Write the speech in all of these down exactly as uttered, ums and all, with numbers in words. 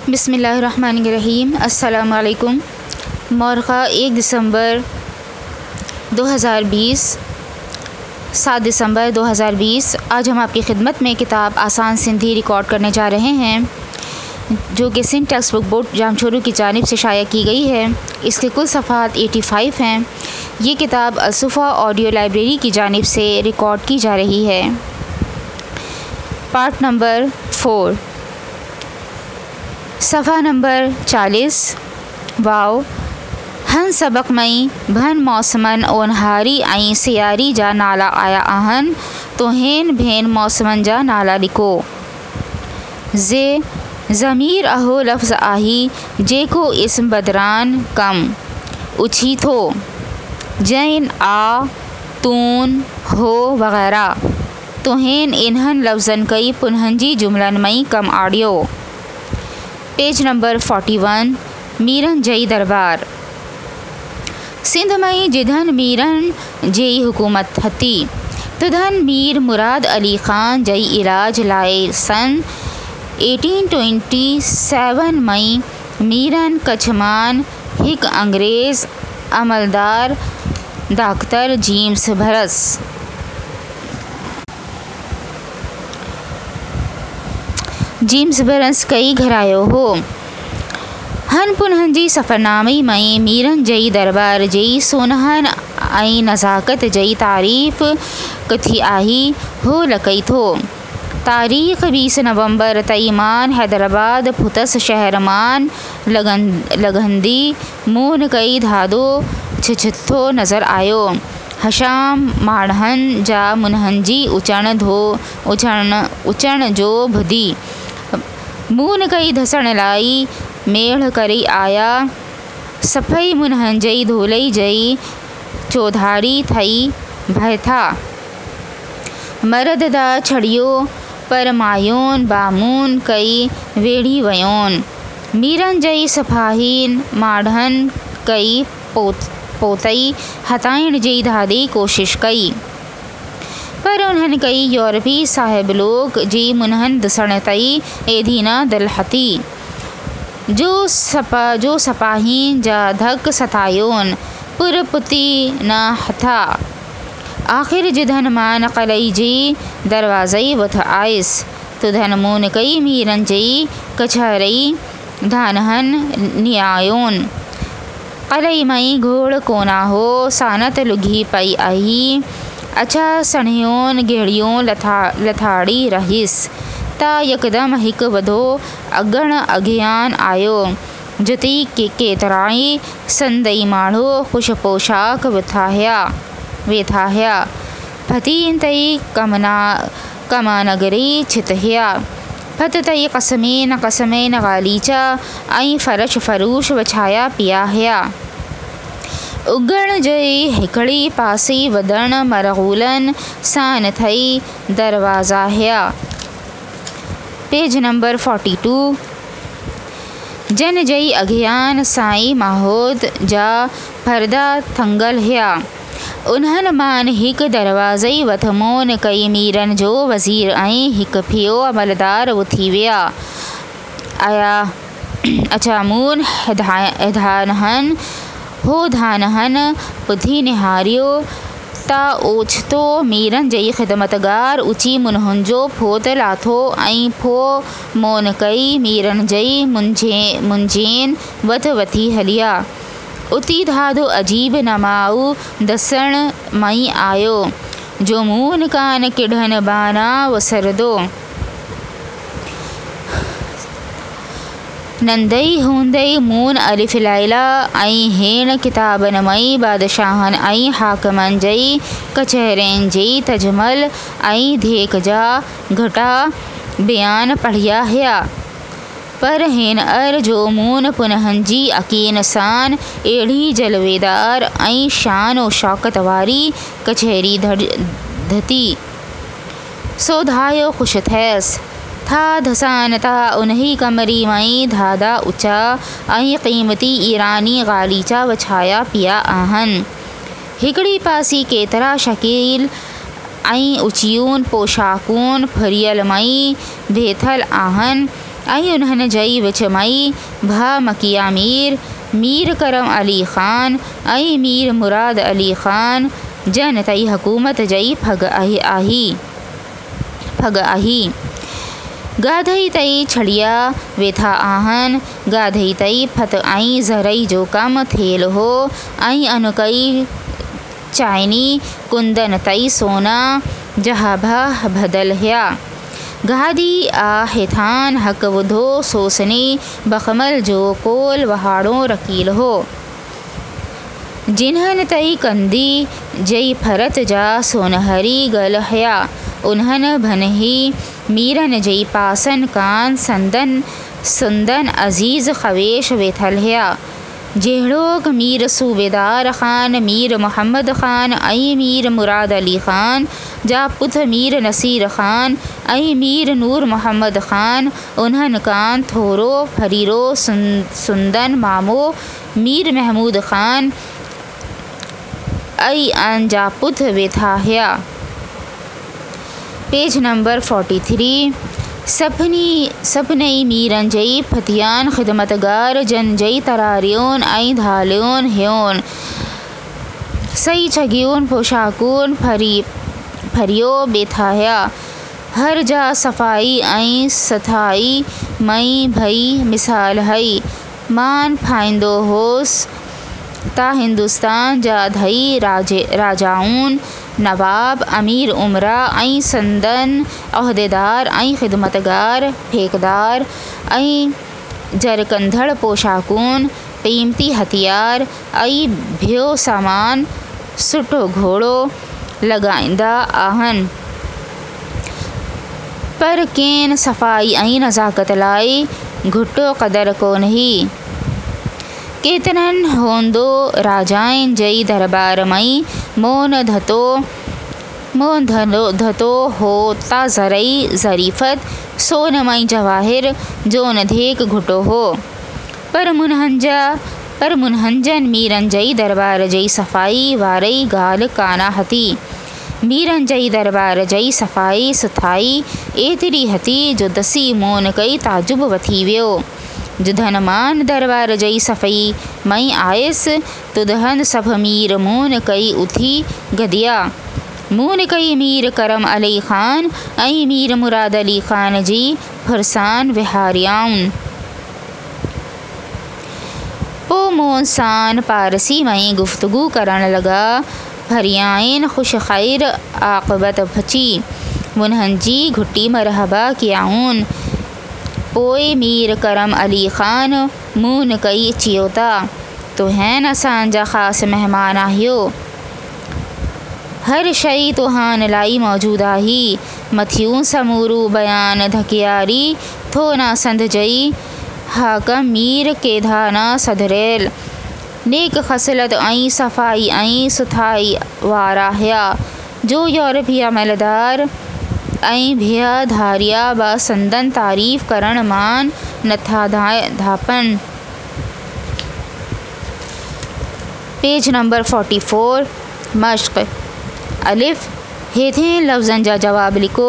बिस्मिल्लाहिर्रहमानिर्रहीम। अस्सलाम वालेकुम। मौरख़ा एक दिसंबर दो हज़ार बीस, सात दिसंबर दो हज़ार बीस। आज हम आपकी खिदमत में किताब आसान सिंधी रिकॉर्ड करने जा रहे हैं, जो कि Sindh text book board Jamshoro की जानिब से शाया की गई है। इसके कुल सफ़हात पचासी हैं। ये किताब अलसुफ़ा ऑडियो लाइब्रेरी की जानिब से रिकॉर्ड की जा रही है। पार्ट नंबर फोर, सफ़ा नंबर चालीस। वाव हन सबक मई भन मौसमन ओनहारी ऐं सियारी जा नाला आया आहन, तो हेन भेन मौसमन जा नाला लिखो। जे ज़मीर अहो लफ्ज़ आही जेको इस्म बदरान कम उछी थो, जैन आ तून हो वग़ैरह, तो हेन इन्हन लफ्ज़न कई पुनहन जी जुमलन मई कम आड़ियो। पेज नंबर इकतालीस। मीरन जई दरबार। सिंध मई जिधन मीरन जई हुकूमत हती, तुधन मीर मुराद अली ख़ान जई इलाज लाए सन अठारह सौ सत्ताईस मई मीरन कछमान हिक अंग्रेज़ अमलदार doctor James Burns James Burns कई घरायो हो। हन पुनहन जी सफ़रनामी मई मीरन जई दरबार जई सोनहन ऐं नज़ाकत जई तारीफ़ कथी आई हो लकई थो। तारीख़ बीस नवंबर तईमान हैदराबाद फुतस शहर मान लगन लगंदी मून कई धादो छिछथो नज़र आयो। हशाम माड़हन जा मुनहन जी उचण धो उचण उचण जो भदी मून कई धसण लाई मेढ़ करी आया। सफ़ई मुनहन जई धोलई जई चौधारी थई भय था। मरद दा छड़ियो पर मायोन बामून कई वेड़ी वयोन। मीरन जई सफ़ाहीन माढ़न कई पोत पोतई हटाइण जी धादी कोशिश कई, पर उन्हनि कई यूरोपी साहिब लोग जी मुनहन दिसण तई एधीना दिल हती। जो सपा जो सपाहीन जा धक सतायोन पुरपुती न हथा। आखिर जिधन मान कलई जी दरवाज़ई वथ आइस, तुधन मून कई मीरन जई कछहरई धानहन नियायोन। कलई मई घोड़ कोना हो सानत लुघी पई आई, अच्छा सणियोन गेड़ियों लथा लथाड़ी रहिस, ता यकदम हिक वधो अगण अगियान आयो। जुती के केतराई संदई माढ़ो खुश पोशाक विथाया वेथाया। फतीन तई कमना कमानगरी छितहिया, फत तई कसमेन कसमेन गालीचा ऐं फरश फरूश वछाया पियाहिया। उगण जई हिकड़ी पासी वदण मरगूलन सान थई दरवाज़ा हिया। पेज नंबर बयालीस। जन जई अगियान साई माहोद जा पर्दा थंगल हिया। उन्हन मान हिक दरवाज़ई वथ मोन कई मीरन जो वज़ीर ऐं हिक फियो अमलदार उथी विया। आया अच्छा मून हिधानहन हो धानहन पुधी निहारियो, ता ओछतो मीरन जई खिदमतगार उची मुनहुन जो फोत लाथो ऐं फो मोन कई मीरन जई मुंझे मुंझेन वथ वथी हलिया। उती धादो अजीब नमाऊ दसण मई आयो, जो मून कान किढ़न बाना वसरदो। नंदई हूंदई मून अलिफ लैला ऐं हेण किताबन मई बादशाहन ऐं हाकमन जई कचहरेन जई तजमल ऐं धेक जा घटा बयान पढ़िया हिया। पर हेन अर जो मून पुनहन जी अकीन सान एड़ी जलवेदार ऐं शान ओ शौकत वारी कचहरी धती, सो धायो खुश थैस। था धसान ता उन्ही कमरी मई धादा उचा ऐं क़ीमती ईरानी गालीचा वछाया पिया आहन। हिकड़ी पासी केतरा शकील ऐं उचियून पोशाकून फरियल मई भेथल आहन। आई उन्हनि जई विच मई भा मकिया मीर मीर करम अली ख़ान ऐं मीर मुराद अली ख़ान जन तई हुकूमत जई फग आही आही फग आही गाधई तई छड़िया वेठा आहिनि गाधई तई फत ऐं ज़रई जो कम थियल हो ऐं अन कई चाइनी कुंदन तई सोना जहा भा भदल हुआ गादी आ हेठान हक वुधो सोसनी बखमल जो कोल वहाड़ो रकील हो जिन्हन तई कंदी जई फरत जा सोनहरी गल हया उन्हन भनही मीरन जई पासन कान संदन सुंदन अजीज़ खवेश वेठल हया जहिड़ोक मीर सूबेदार ख़ान मीर मोहम्मद ख़ान ऐं मीर मुराद अली ख़ान जा पुत मीर नसीर ख़ान ऐं मीर नूर मोहम्मद ख़ान उन्हनि कान थोरो फरीरो सुन सुंदन मामो मीर महमूद ख़ान ऐं अन जा पुत वेठा हुआ। पेज नंबर फोर्टी थ्री सभिनी सभिनी मीरन जई फतियान ख़िदमतगार जन जई तरारियुन ऐं धालियुन हुयूं सही चगियुन पोशाकुन फरी फरियो बेथा हुआ हर जा सफ़ाई ऐं सथाई मई भई मिसाल हई मान फाइंदो होस ता हिंदुस्तान जा धई राजे राजाउन नवाब अमीर उमरा ऐं संदन उहदेदार ऐं ख़िदमतगार फेकदार ऐं जरकंधड़ पोशाकुन क़ीमती हथियार ऐं भियो सामान सुठो घोड़ो लॻाईंदा आहिनि पर केन सफ़ाई ऐं नज़ाकत लाइ घुटो क़दर कोन्हे केतिरनि हूंदो राजाइन जई दरबार मई मोन धतो मोन धनो धतो हो ता ज़रई ज़रीफ़त सोन मई जवाहिर जो नधेक घुटो हो पर मुनहंजा पर मुनहंजन मीरन जई दरबार जई सफ़ाई वारई ॻाल्हि काना हती मीरन जई दरबार जई सफ़ाई सुथाई एतिरी हती जो दसी मोन कई ताजुब वठी वियो जुधन मान दरबार जई सफ़ाई मई आयसि तुदहन सभ मीर मून कई उथी गदिया मून कई मीर करम अली ख़ान ऐं मीर मुराद अली ख़ान जी फुरसान विहारियाउनि पोइ मूं सां पारसी में गुफ्तगू करण लॻा फरियाइन ख़ुशि ख़ैर आक़िबत बची उन्हनि जी घुटी मरहबा कयाऊं पोइ मीर करम अली ख़ान मून कई चियो था तुहैन असांजा ख़ासि महिमान आहियो हर शइ तुहान लाइ मौजूद आही मथियूं समूरू बयान धकियारी थो ना संद जई हाकम मीर केधा ना सधरेल नेक खसलत ऐं सफ़ाई ऐं सुथाई वारा हुआ जो यूरोपिया मलदार ऐं भिया धारिया बा संदन तारीफ़ करण मान नथा धापन। पेज नंबर फोर्टी फोर मश्क अलिफ हेठे लफ्ज़नि जा जवाब लिखो।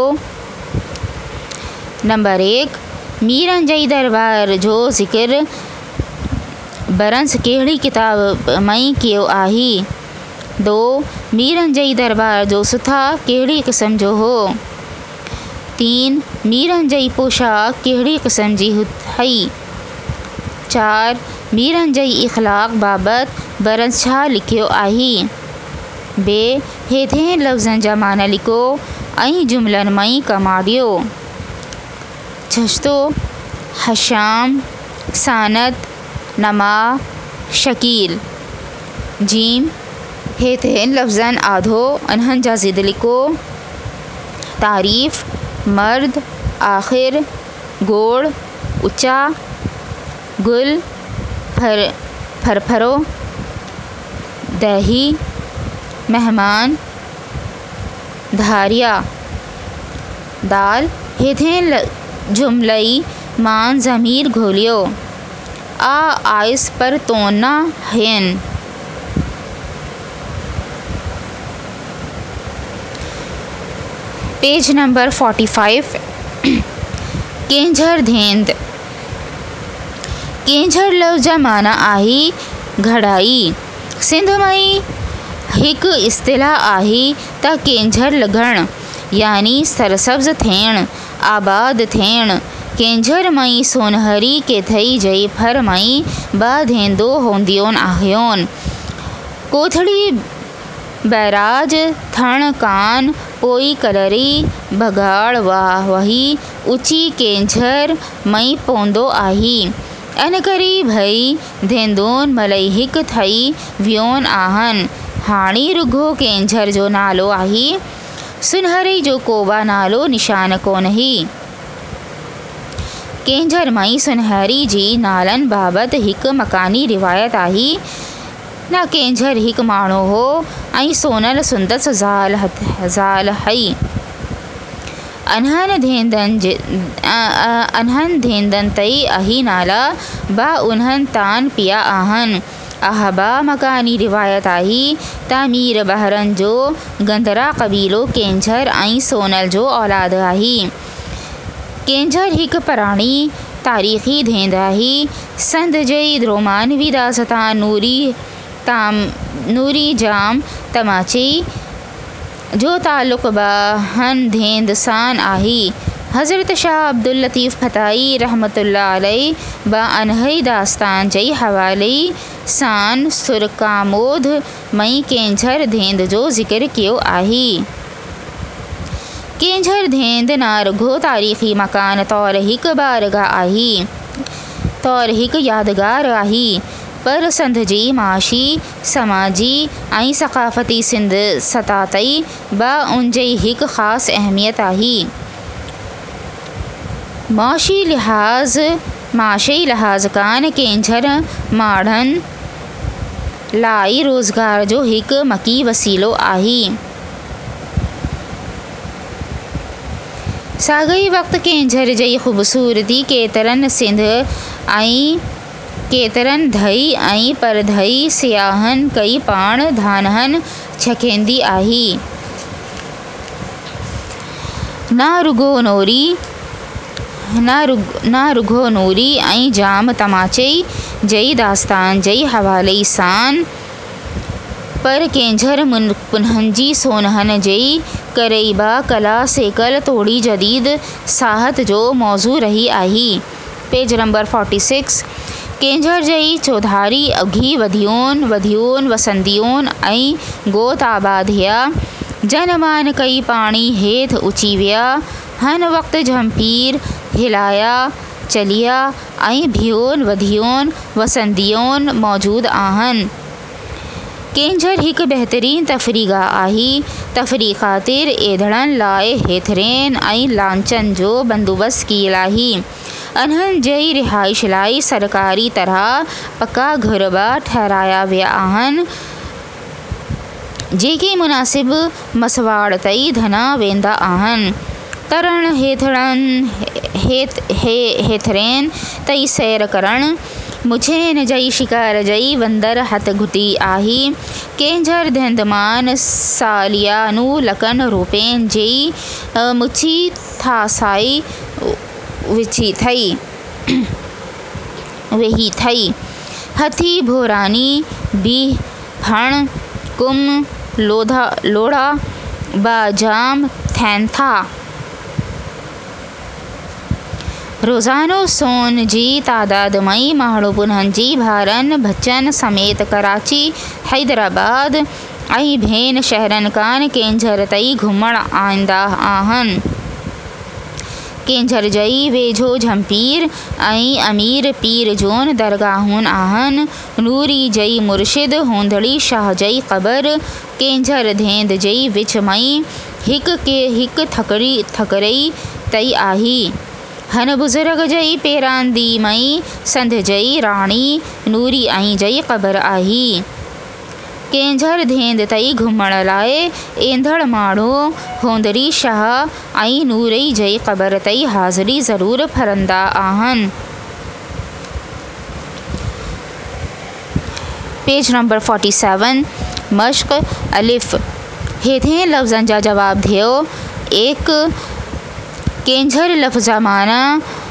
नंबर एक मीरन जई दरबार जो ज़िक्र बरंस कहिड़ी किताब मई कयो आहे। दो मीरन जई दरबार जो सुथा कहिड़ी क़िस्म जो हो। तीन मीरन जई पोशाक कहिड़ी क़िस्म जी हुई। चार मीरन जई इख़लाक़ बाबति बरंस छा लिखियो आहे। बे हेठे लफ़्ज़नि जा माना लिखो ऐं जुमलनि मई कमाड़ियो। छस्तो हशाम सानत नमा शकील। जीम हेठे लफ़्ज़नि आधो उन्हनि जा ज़िद लिखो। तारीफ़ मर्द आख़िर गोड़ ऊंचा गुल फर फरफरो दही मेहमान धारिया। दाल हेठे जुमलई मान ज़मीर घोलियो आ आइस पर तोना हन। पेज नंबर फोर्टी फाइव केंझर धेंद। केंझर लफ़्ज़ जा माना आहे घड़ाई। सिंध में हिकु इस्तिलाह आहे त केंझर लॻणु यानी सरसब्ज़ थियणु, आबाद थियणु। केंझर मई सोनहरी केथई जई फर मई ब धेंदो हूंदियूं आहिनि। कोथड़ी बैराज थण कान पोई कलरी भगाड़ वाह वही ऊची केंझर मई पवंदो आहे। इन करे भई धेंदुनि मलई हिकु थई वियूं आहिनि। हाणे रुगो केंझर जो नालो आहे, सुनहरे जो को बि नालो निशान कोन्हे। केंझर मई सुनहरी जी नालनि बाबति हिकु मकानी रिवायत आहे। न केंझर हिकु माण्हू हो ऐं सोनल सुंदस ज़ाल ज़ाल हई। अनहनि धेंदनि जे अनहनि धेंदनि तई अही नाला बा उन्हनि तान पिया आहिनि। अहबा मकानी रिवायत आहे त मीर बहरन जो गंदरा क़बीलो केंझर ऐं सोनल जो औलाद आहे। केंझर हिकु पुराणी तारीख़ी धेंद आहे। संद जी रोमानवी दास्तान नूरी ताम नूरी जाम तमाचे जो ताल्लुक़ बहन धेंद सां आहे। हज़रत शाह अब्दुल लतीफ़ फताही रहमतुल्लाह अलैह ब अनहई दास्तान जी हवाले सां सुरकामोद मई केंझर धेंद जो ज़िक्र कयो आहे। केंझर धेंद न रुगो तारीख़ी मकान तौर हिकु बारगाह आहे तौर हिकु यादगार आहे, पर संध जी माशी समाजी ऐं सक़ाफ़ती सिंध सतह तई ब उन जी हिकु ख़ासि अहमियत आहे। माशी लिहाज़ माशी लिहाज़ कान केंझर माण्हुनि लाइ रोज़गार जो हिकु मकी वसीलो आहे। साॻई वक़्तु केंझर जी ख़ूबसूरती केतिरनि सिंध ऐं केतिरनि धई ऐं परधई सियाहनि कई पाण धानहनि छकेंदी आहे। न रुगो नूरी न रुग न रुगो नूरी ऐं जाम तमाचे जी दास्तान जी हवाले सां, पर केंझर मुन पुनहनि जी सोनहनि जी करे बा कला सेकल तोड़ी जदीद साहत जो मौज़ू रही आहे। Page number forty six. केंझर जी चौधारी अघी वधियूं वधियूं वसंदियूं ऐं गोत आबाद थिया। जनमान कई पाणी हेठि उची विया। हन वक़्तु झंपीर हिलाया चलिया ऐं भियूं वधियूं वसंदियूं मौजूद आहिनि। केंझर हिकु बहितरीन तफ़रीगाह आहे। तफ़री ख़ातिर एधड़नि लाइ हेथरेन ऐं लांचनि जो बंदोबस्तु कयल आहे। अन्हनि जी रिहाइश लाइ सरकारी तरह पका घर बि ठहिराया विया आहिनि, जेके मुनासिब मसवाड़ तई धना वेंदा आहिनि। तरण हेथड़नि हेत हे हेथरेन तई सैर करणु मुछेन जई शिकार जई वंदर हथ घुटी आहे। केंझर धेंदमान सालियानू लकन रुपयनि जी मुछी थासाई विछी थई वेही थई। हथी भोरानी बी फण कुम लोधा लोड़ा बाजाम थियनि था। रोज़ानो सोन जी तादाद मई माण्हू पुनहनि जी भारनि बचनि समेत कराची हैदराबाद ऐं भेन शहरनि कान केंझर तई घुमण आईंदा आहिनि। केंझर जई वेझो झंपीर ऐं अमीर पीर जूं दरगाहूं आहिनि। नूरी जई मुर्शिद हूंदड़ी शाह जई क़बर केंझर धेंद जई विच मई हिकु के हिकु थकड़ी थकरई तई आहे। हन बुज़ुर्ग जई पेरांदी मई संध जई राणी नूरी आई जई क़बर आहे। केंझर धेंद तई घुमण लाइ ईंदड़ माण्हू हूंदड़ी शाह ऐं नूरई जई क़बर तई हाज़िरी ज़रूरु फरंदा आहिनि। Page number forty seven. मश्क अलिफ़। हेठें लफ़्ज़नि जा जवाब दियो। एक केंझर लफ़्ज़ जा माना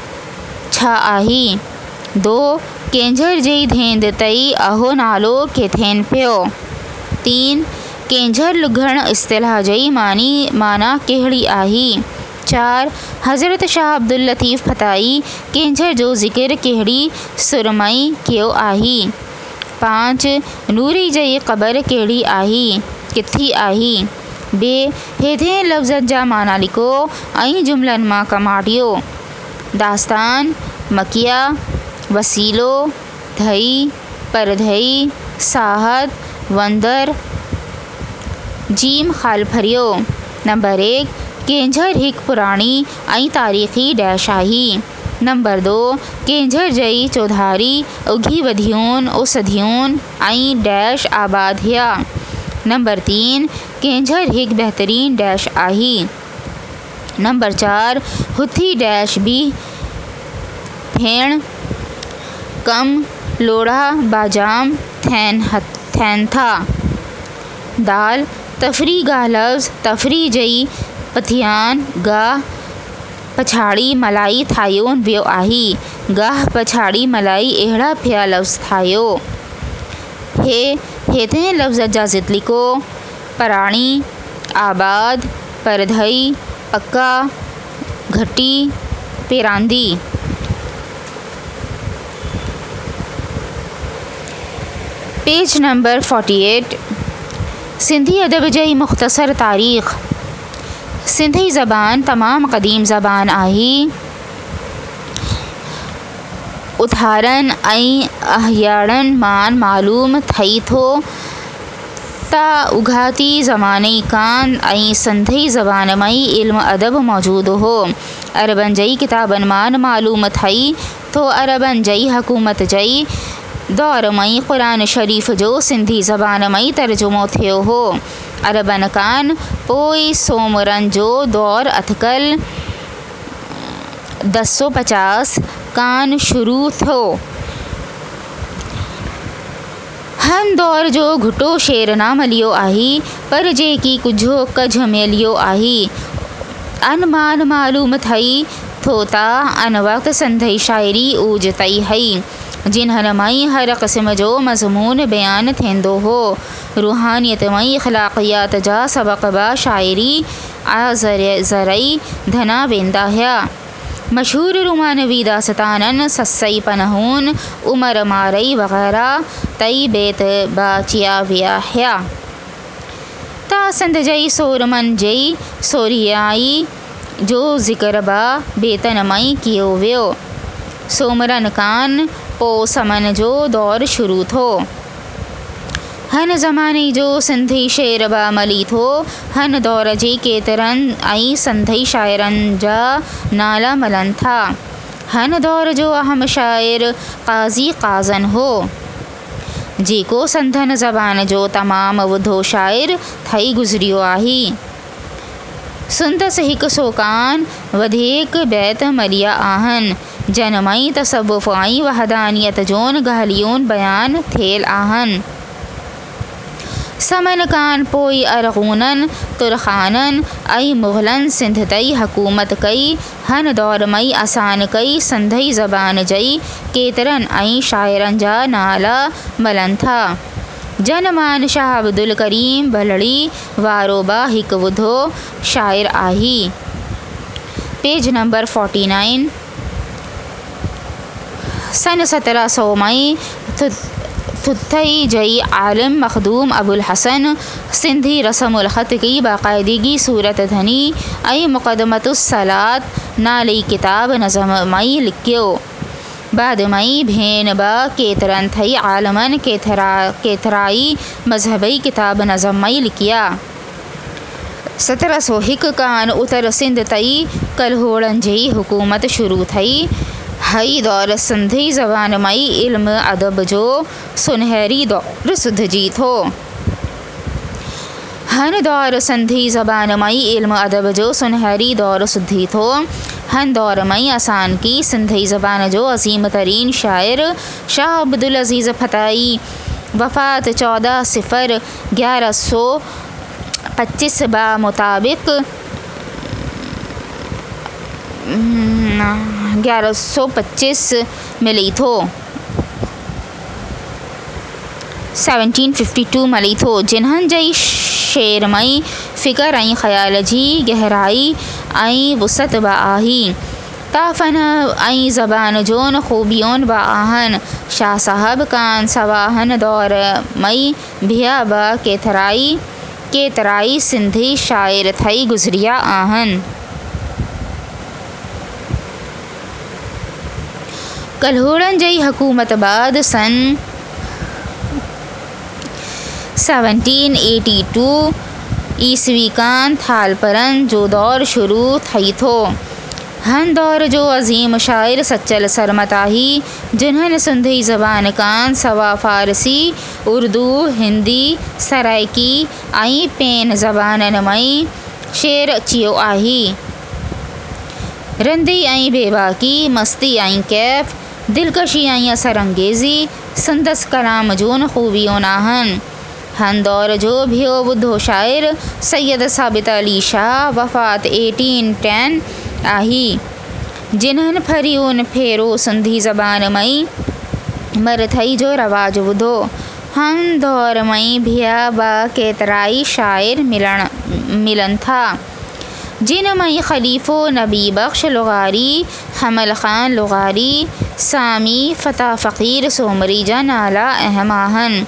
छा आही। दो केंझर जी धेंद तई अहो नालो किथेन पियो। तीन केंझर लुघण इस्तिलाह जी मानी माना कहिड़ी आही। चार हज़रत शाह अब्दुल लतीफ़ फताई केंझर जो ज़िक्र कहिड़ी सुरमई कयो आही। पाँच नूरी जी क़बर कहिड़ी आही किथी आही। बे हेठिएं लफ़्ज़नि जा माना लिखो ऐं जुमलनि मां कमाटियो। दास्तान मकिया वसीलो धई परधई साहत वंदर। जीम ख़ालफरियो। नंबर एक केंझर हिकु पुराणी ऐं तारीख़ी डैश आही। नंबर दो केंझर जी चौधारी उघी वधियूं ओसधियूं ऐं डैश आबाद हिया। नंबर तीन केंझर हिकु बहितरीन डैश आही। नंबर चार हुथी डैश भी भेण कम लोढ़ा बाजाम थैन थैन था। दाल तफ़री गा लफ़्ज़ तफ़री जी पथियान गाह पछाड़ी मलाई ठाहियो वियो आहे। गाह पछाड़ी मलाई अहिड़ा पिया लफ़्ज़ ठाहियो। हे हेठिएं लफ़्ज़ जा ज़िद लिखो पराणी आबाद परधई पक्का घटी पेरांदी। पेज नंबर अड़तालीस सिंधी अदब जी मुख़्तसर तारीख़। सिंधी ज़बान तमाम क़दीम ज़बान आहे। उदाहरण ऐं अहियाड़नि मां मालूम थिए थो त उघाती ज़माने खां ऐं सिंधी ज़बान में इल्म अदब मौजूदु हो। अरबनि जी किताबनि मां मालूम थिए थो अरबनि जी हुकूमत जी दौर में क़ुरान शरीफ़ जो सिंधी ज़बान में तर्जुमो थियो हो। अरबनि खां पोइ सोमरनि जो दौर अथिकल दस सौ पचास खां शुरू थियो। हन दौर जो घुटो शेर ना मिलियो आहे पर जेकी कुझु कझ मिलियो आहे। अन मान मालूम थिए थो त अन वक़्तु सिंधी शाइरी ऊज तई हुई जिन्हनि में हर क़िस्म जो मज़मून बयानु थींदो हो। रूहानियत में अख़लाक़ियात जा सबक़ बि शाइरी आ ज़रिए धना वेंदा हुआ। मशहूर रोमानवी दास्ताननि ससई पनहून उमर मारई वग़ैरह तई बैत बाचिया विया हुआ त सिंध जी सोरमन जी सोरियाई जो ज़िक्र बि बैतनि में कयो वियो। सोमरनि खां पोइ समन जो दौर शुरू थो। हन ज़माने जो सिंधी शेर बि मिली थो। हन दौर जे केतिरनि ऐं सिंधी शाइरनि जा नाला मिलनि था। हन दौर जो अहम शाइर क़ाज़ी क़ाज़न हो जेको सिंधन ज़बान जो तमामु वॾो शाइर ठही गुज़रियो आहे। संदसि हिकु सौ खां वधीक बैत मिलिया आहिनि जिन में तसव्वुफ़ ऐं वहदानियत जूं ॻाल्हियूं बयानु थियल आहिनि। समन खां पोइ अरगूननि तुरखाननि ऐं मुग़लनि सिंध तई हुकूमत कई। हन दौर में आसान कई सिंधी ज़बान जी केतिरनि ऐं शाइरनि जा नाला मिलनि था जिन मां शाह अब्दुल करीम बलड़ी वारो बि हिकु वॾो शाइर आहे। पेज नंबर उनचास सन सत्रहं सौ में थुथई जी आलिम मखदूम अबुल हसन सिंधी रस्मुल ख़त की बाक़ायदगी सूरत धनी ऐं मुक़दमतुस्सलात नाले किताब नज़म में लिखियो। बाद में भेन बि केतिरनि थई आलमनि केतिरा केतिराई मज़हबी किताब नज़म में लिखिया। सत्रहं सौ हिकु खां उत्तर सिंध तई कल्होड़नि जी हुकूमत शुरू थी। हई दौर सिंधी ज़बान में इल्म अदब जो सुनहरी दौर सुधिजी थो। हन दौर सिंधी ज़बान में इल्म अदब जो सुनहरी दौर सुधी थो। हन दौर में आसान की सिंधी ज़बान जो अज़ीम तरीन शाइर शाह अब्दुल अज़ीज़ फताई वफ़ात चौदह सिफर ग्यारह सौ पच्चीस बा मुताबिक ग्यारह सौ पच्चीस मिली थो सत्रह सौ बावन मिली थो जिन्हनि जी शेरमई फ़िकर ऐं ख़्याल जी गहराई ऐं वुसत बि आहे ता फ़न ऐं ज़बान जोन ख़ूबियोन बि आहिनि। शाह साहब कान सवाहन दौर मई भिया बि केतिराई केतिराई सिंधी शाइर थई गुज़रिया आहिनि। कल्होड़नि जी हुकूमत बाद सन सत्रह सौ बयासी ईस्वी कान थालपरनि जो दौर शुरू थी थो। हन दौर जो अज़ीम शाइर सचल सरमत आहे जिन्हनि सिंधी ज़बान कान सवा फ़ारसी उर्दू हिंदी सराइकी ऐं पेन ज़बाननि में शेर अचियो आहे। रंदी ऐं बेबाकी मस्ती ऐं कैफ़ दिलकशी ऐं असरअंगेज़ी संदसि कलाम जूं ख़ूबियूं आहिनि। हन दौर जो ॿियो ॿुधो शाइर सैयद साबित अली शाह वफ़ात अठारह सौ दस आहे जिन्हनि फरियून फेरो सिंधी ज़बान में मरथई जो रवाज ॿुधो। हन दौर में भिया बि केतिराई शाइर मिलण मिलनि था जिन में ख़लीफ़ो नबी बख्श लुग़ारी हमल ख़ान लुग़ारी सामी फ़तह फ़क़ीर सोमरी जा नाला अहम आहिनि।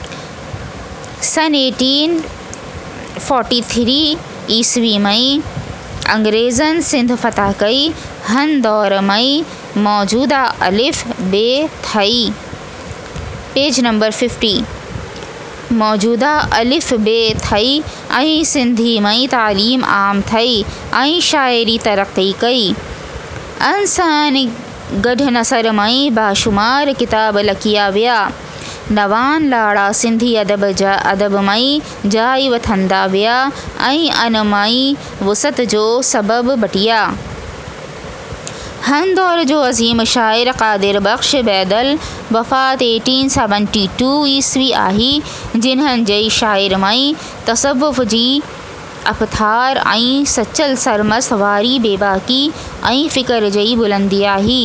सन अठारह सौ तैंतालीस ईस्वी में अंग्रेज़नि सिंध फ़तह कई। हन दौर में मौजूदा अलिफ बे थई। पेज नंबर पचास मौजूदा अलिफ बे थई ऐं सिंधी में तालीम आम थई ऐं शाइरी तरक़्क़ी कई। अंसानी गढ़ नसर में बाशुमार किताब लिखिया विया। नवान लाड़ा सिंधी अदब जा अदब में जाइ वठंदा विया ऐं अनमई वुसत जो सबब बटिया। हन दौर जो अज़ीम शाइर क़ादिर बख्श बैदल वफ़ात अठारह सौ बहत्तर ईस्वी आहे जिन्हनि जी शाइर में तसव्वुफ़ जी अफ़्तार ऐं सचल सरमस वारी बेबाकी ऐं फ़िकर जी बुलंदी आहे।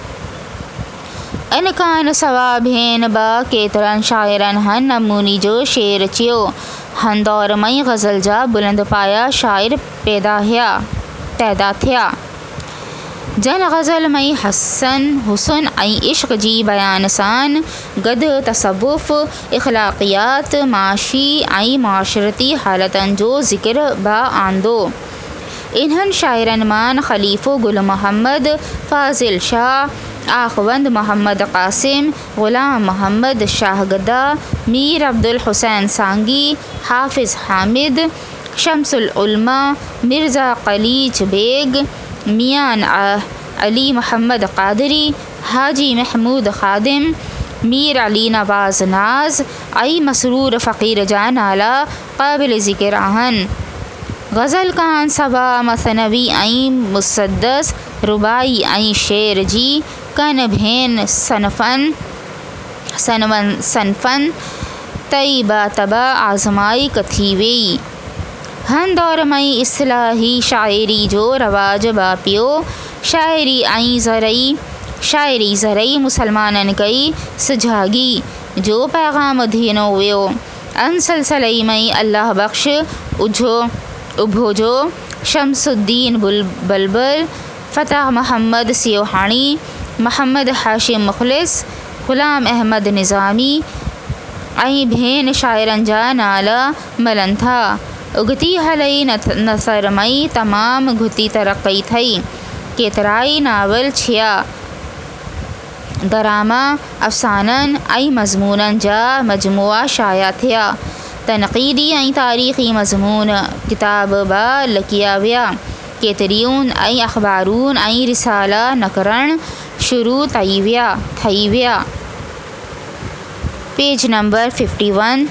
इन कान सवा भेन बि केतिरनि शाइरनि हन नमूनी जो शेर अचियो। हन दौर में ग़ज़ल जा बुलंद पाया शाइर पैदा थिया पैदा थिया जन ग़ज़ल में हसन हुस्न ऐं इश्क़ जी बयान सां गॾु तसव्वुफ़ इख़्लाक़ियात माशी ऐं माशरती हालतनि जो ज़िक्र बि आंदो। इन्हनि शाइरनि मां ख़लीफ़ो गुल मोहम्मद फ़ाज़िल शाह आख़वंद मोहम्मद क़ासिम ग़ुलाम मोहम्मद शाहगदा मीर अब्दुल हुसैन सांगी हाफ़िज़ हामिद शम्सुल उलमा मिर्ज़ा क़लीज बेग मियान अली मोहम्मद क़ादरी हाजी महमूद ख़ादिम मीर अली नवाज़ नाज़ ऐं मसरूर फ़क़ीर जा नाला क़ाबिल ज़िक्र आहिनि। ग़ज़ल कान सवा मसनवी ऐं मुसद्दस रुबाई ऐं शेर जी कन भेन सनफ़न सनवन सनफ़न तइबा तबा आज़माई कथी वेई। हन दौर में इस्लाही शाइरी जो रवाज बि पियो। शाइरी ऐं ज़रई शाइरी ज़रई मुसलमाननि कई सिझागी जो पैगाम ॾिनो वियो। अन सिलसिले में अल्लाह बख्श उझो उभोजो शमसुद्दीन बुल बलबल फ़तह मोहम्मद सियोहाणी मोहम्मद हाशिम मुख़लिस ग़ुलाम अहमद निज़ामी ऐं भेन शाइरनि जा नाला मिलनि था। उगती हलई नसर में तमामु घुती तरक़्क़ी थई। केतिराई नावल छिया दरामा अफ़साननि ऐं मज़मूननि जा मजमुआ शाया थिया। तनक़ीदी ऐं तारीख़ी मज़मून किताब बि लिखिया विया। केतिरियूं ऐं अख़बारून ऐं रिसाला नकरण शुरू थी विया थी विया। पेज नंबर इक्यावन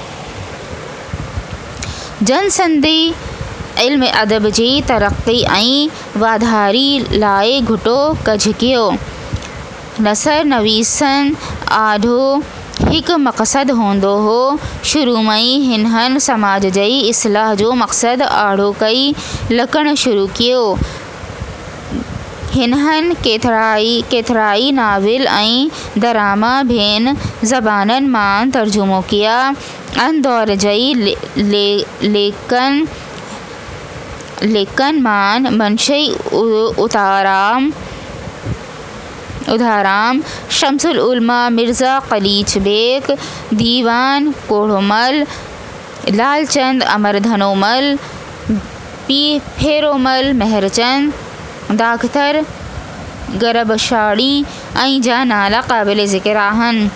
जन सिंधी इल्म अदब जी तरक़्क़ी ऐं वाधारी लाइ घुटो कजि कयो। नसर नवीसनि आॾो हिकु मक़सदु हूंदो हो। शुरू में हिननि समाज जी इस्लाह जो मक़सदु आड़ो कई लिखणु शुरू कयो। हिननि केतिराई केतिराई नाविल ऐं ड्रामा ॿियनि ज़बाननि मां तर्जुमो कया। इन दौर जी ले, ले, लेकन लेकन मां मंशई उताराम उदाराम शमसुल उलमा मिर्ज़ा कलीच बेग, दीवान कोढ़ोमल, लालचंद अमरधनोमल, पी फेरोमल मेहरचंद, दाख़तर गरबशाड़ी ऐं जा नाला क़ाबिल ज़िक्र आहिनि।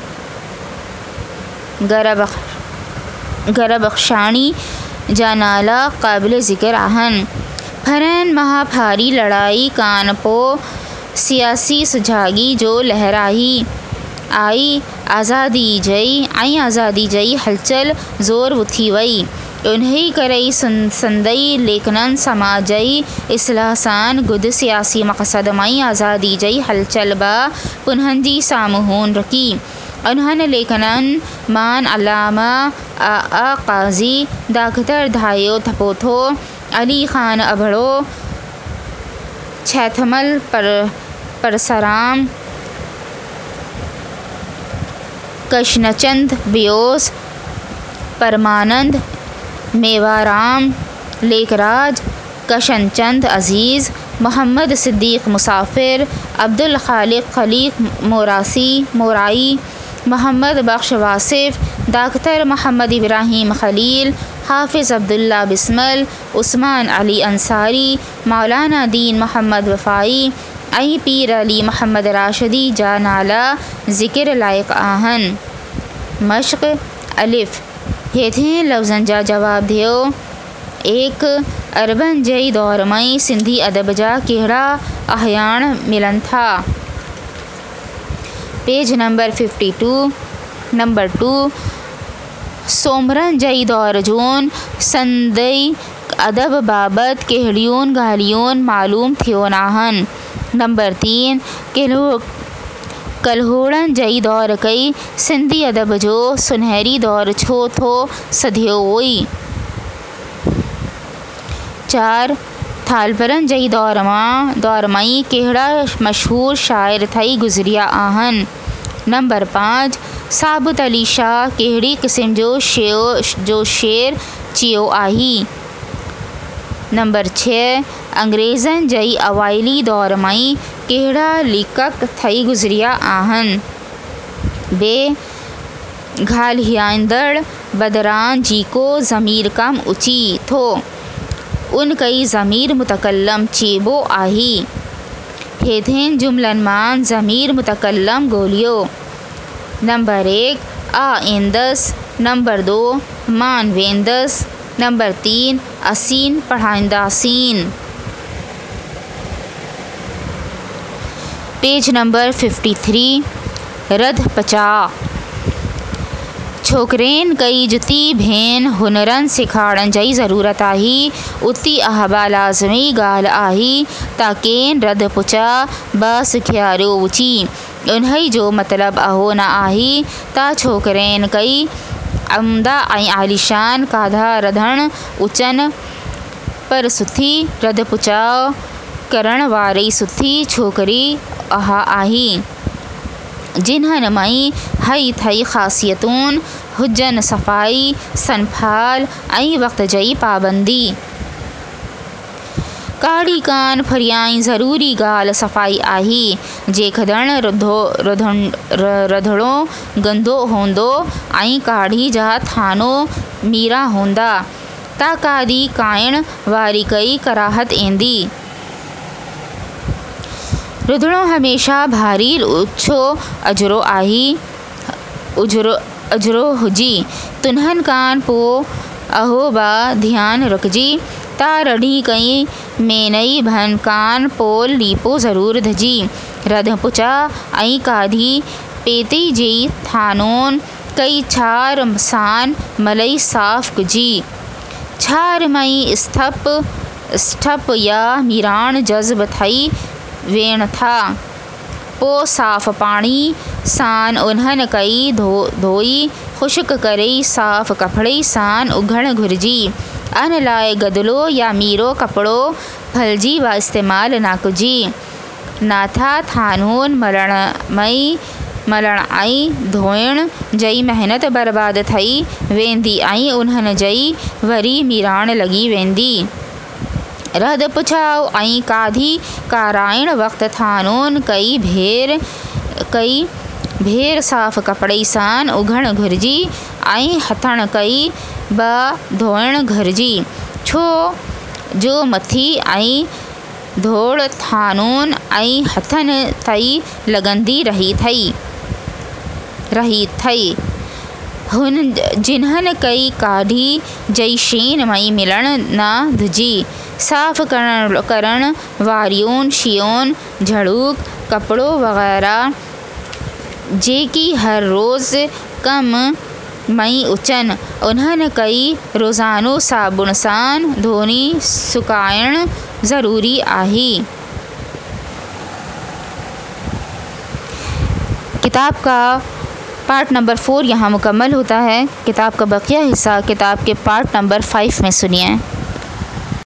गरब गरबख्शाणी जा नाला क़ाबिल ज़िक्र आहिनि। फरहन महाभारी लड़ाई खां पोइ सियासी सुजागी जो लहराई आई आज़ादी जी ऐं आज़ादी जी हलचल ज़ोर थी वई। उन्ही करे संदई लेखननि समाज जी इस्लाह सां गॾु सियासी मक़सद ऐं आज़ादी जी हलचल बि पुननि जी साम्हूं रखी। उन्हनि लेखननि मां अलामा आ क़ाज़ी, दाख़तर धायो थपोथो, अली ख़ान अबड़ो, छैथमल पर परसराम, कृष्णचंद बियोस, परमानंद मेवाराम, लेखराज, कशनचंद अजीज़, मोहम्मद सिद्दीक़ मुसाफिर, अब्दुल खालिक खलीक मोरासी मोराई, मोहम्मद बख्श वासिफ, दाख़तर मोहम्मद इब्राहिम खलील, हाफिज़ अब्दुल्ला बिस्मल, उस्मान अली अंसारी, मौलाना दीन मोहम्मद वफ़ाई ऐं पीर अली मोहम्मद राशिदी जा नाला ज़िक्र लाइक़ आहिनि। मश्क़ अलिफ़ हेठिएं लफ़्ज़नि जा जवाब ॾियो। एक अरबनि जे दौर में सिंधी अदब जा कहिड़ा अहियाण मिलनि था। Page number fifty two. Number two सोमरनि जे दौर जूं सिंधी अदब बाबति कहिड़ियूं ॻाल्हियूं मालूम थियूं आहिनि। नंबर तीन कल्हो कल्होड़नि जे दौर कई सिंधी अदब जो सुनहरी दौर छो थो सदियो हुई। चार थालपरनि जे दौर मां दौर में कहिड़ा मशहूर शाइर ठही गुज़रिया आहिनि। नंबर पाँच साबित अली शाह कहिड़ी क़िस्म जो शेर जो शेर चयो आहे। नंबर छह अंग्रेज़नि जे अवाइली दौर में कहिड़ा लेखक ठही गुज़रिया आहिनि। बे ॻाल्हाईंदड़ बदिरां जेको ज़मीर कम अची थो उन कई ज़मीर मुतकल्लम चइबो आहे। हेठिएं जुमलनि मां ज़मीर मुतकल्लम ॻोल्हियो। नंबर एक आ ईंदसि, नंबर दो मान वेंदसि, नंबर तीन असीं पढ़ाईंदासीं। Page number fifty three. रध पचा छोकिरनि कई जुती भेन हुनरनि सेखारण जी ज़रूरत आहे। उती अहबा लाज़मी ॻाल्हि आहे त केन रध पुचा ब सिखियारियो उची। उन्ही जो मतिलबु अहो न आहे त छोकिरनि कई अमदा ऐं आलिशान काधा रधण उचनि, पर सुठी रध पुचाउ करण वारी सुठी छोकिरी अहा आहे जिन्हनि में हई थई ख़ासियतूं हुजनि सफ़ाई, संभाल ऐं वक़्त जी पाबंदी। काड़ी कान फरियाई ज़रूरी ॻाल्हि सफ़ाई आहे। जेकॾहिं रधो रधिणो गंदो हूंदो ऐं काड़ी जा थानो मीरा हूंदा त काड़ी काइण वारी कई कराहत ईंदी। रधिणो हमेशह भारी उछो अजरो आहे उजरो अजरो हुजी। तुन्हनि खां पोइ अहो बि ध्यानु रखिजी त रढ़ी कई मेनई भन कान पोल लीपो ज़रूर धजी। रध पुचा ऐं काधी पेती जी थानोन कई छार सान मलई साफ़ कुजी। छार मई स्थप स्थप या मीराण जज़्ब थई वेण था। पोइ साफ़ पाणी सां उन्हनि कई धो धोई ख़ुश्क करे साफ़ कपिड़े सां उघण घुरिजी। अन लाइ गदिलो या मीरो कपिड़ो फलजी व इस्तेमाल ना कुजी। नाथा थानून मरण मई मलण ऐं धोइण जई महिनत बर्बाद थई वेंदी ऐं उन्हनि जई वरी मीराण लॻी वेंदी। रद पुछाओ ऐं काधी काराइण वक़्तु थानून कई भेर कई भेर साफ़ कपिड़े सां उघण घुरिजी ऐं हथण कई ब धोइण घुरिजी, छो जो मथी ऐं धोड़ थानून ऐं हथनि तई लॻंदी रही थई रही थई हुन जिन्हनि कई काढ़ी जई शीन मई मिलण न धुजी। साफ़ करण करण वारियूं शयूं झड़ूक कपिड़ो वग़ैरह जेकी हर रोज़ कम मई उचनि उन्हनि कई रोज़ानो साबुण सां धोनी सुकाइण ज़रूरी आहे। किताब का पार्ट नंबर फोर यहाँ मुकम्मल होता है। किताब का बकिया हिस्सा किताब के पार्ट नंबर फाइव में सुनिए।